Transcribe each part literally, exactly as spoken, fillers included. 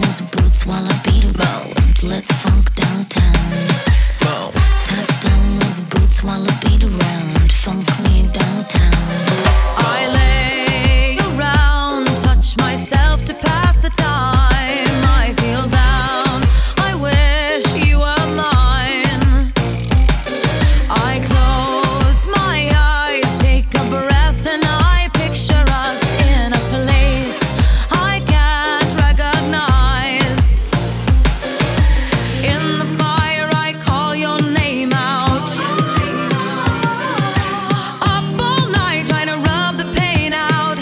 those boots while I beat around. Let's funk downtown. Tap down those boots while I beat around. Funk me downtown. I lay around, touch myself to pass the time. I feel down, I wish you were mine. I close my eyes, take a breath, and I picture us in a place I can't recognize. In the fire I call your name out. Up all night trying to rub the pain out.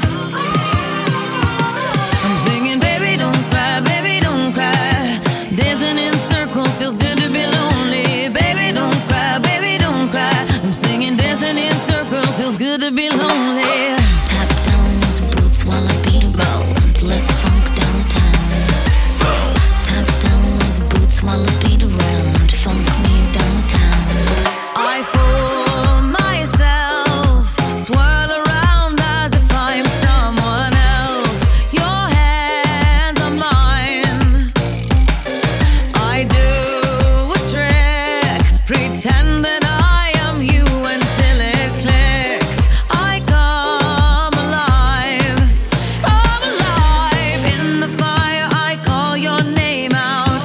I'm singing, baby don't cry, baby don't cry. Dancing in circles feels good to be lonely. Baby don't cry, baby don't cry. I'm singing, dancing in circles feels good to be lonely. Tap down those boots while I beat around. Let's funk downtown. Tap down those boots while I beat around. Funk me downtown. I fool myself, swirl around as if I'm someone else. Your hands are mine. I do a trick, pretend that I am you until it clicks. I come alive, come alive. In the fire I call your name out.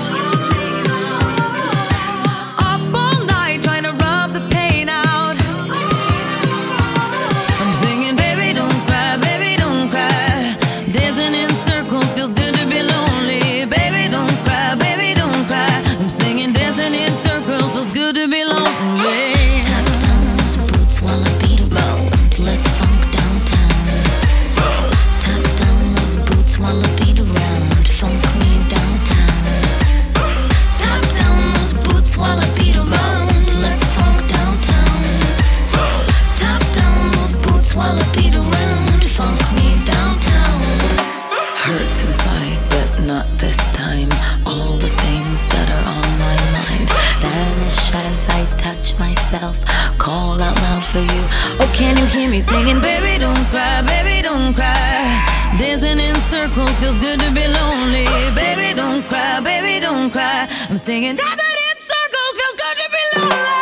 Up all night trying to rub the pain out. I'm singing, baby don't cry, baby don't cry. Dancing in circles feels good to be lonely. Baby don't cry, baby don't cry. I'm singing, dancing in circles feels good to be lonely. Tap down those boots while I beat around. Let's funk downtown. Tap down those boots while I beat around. Funk me downtown. Tap down those boots while I beat around. Let's funk downtown. Tap down those boots while I beat around. Funk me downtown. Hurts inside, but not this time. All the things that are on my mind vanish as I touch myself. Call out loud for you. Oh, can you hear me singing, baby don't cry, baby don't cry. Dancing in circles feels good to be lonely. Baby don't cry, baby don't cry. I'm singing, dancing in circles feels good to be lonely.